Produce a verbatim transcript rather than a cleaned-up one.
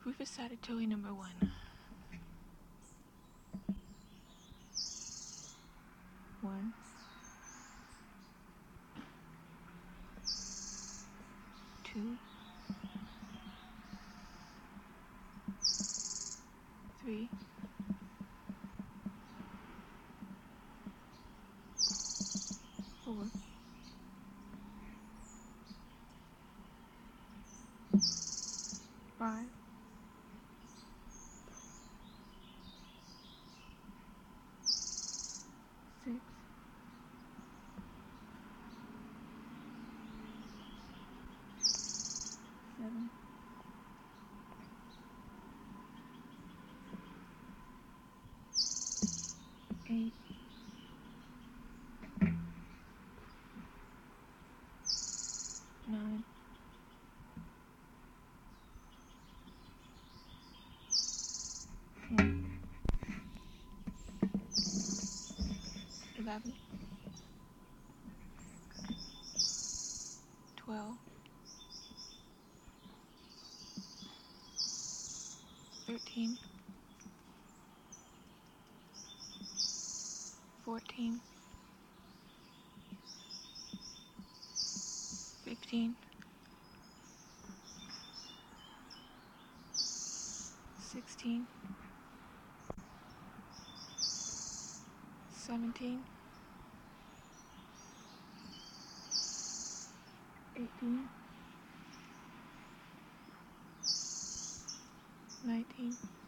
Rufus Ratatouille number one. One. Two. Three. Four. Five. Six. Seven. Eight. Nine. Ten. Eleven. Twelve. Thirteen. Fourteen. Fifteen. Sixteen. Seventeen. Eighteen. Nineteen.